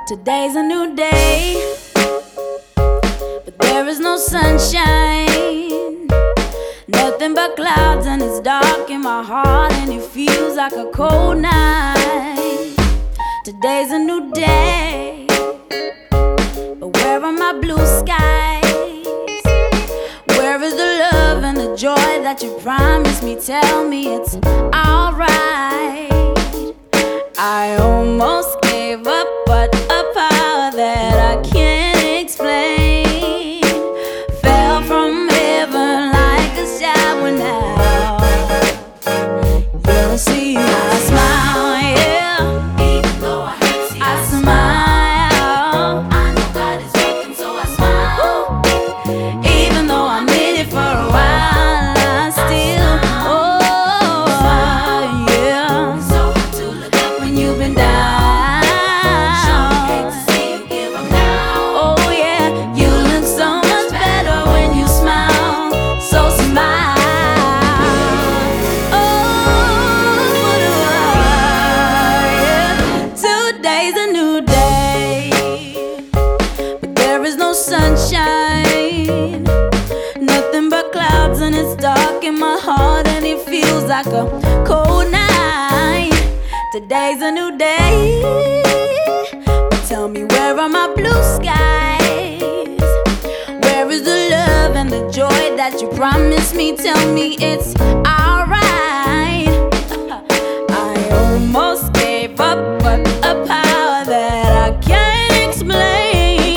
Today's a new day, but there is no sunshine. Nothing but clouds, and it's dark in my heart, and it feels like a cold night. Today's a new day, but where are my blue skies? Where is the love and the joy that you promised me? Tell me it's alright. I almost gave up, but a power that I can't explain fell from heaven like a shower now. Yeah, see, I smile, yeah. Even though I hurt, see, I smile. I know God is working, so I smile. Even though I'm in it for a while, I still, oh, yeah. So hard to look up when you've been down. Sunshine, nothing but clouds, and it's dark in my heart, and it feels like a cold night. Today's a new day, but tell me, where are my blue skies? Where is the love and the joy that you promised me? Tell me it's alright. I almost gave up, but a power that I can't explain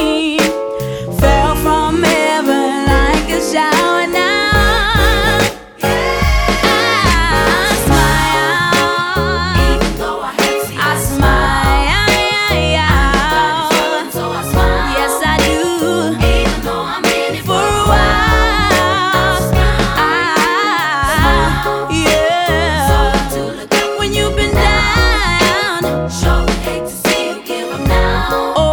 shower now. I smile. Even though I hurt, see, I smile. So I smile. Yes, I do. Even though I'm in it for a while. Yeah. So hard to look up when you've been down. Sure hate to see you give up now.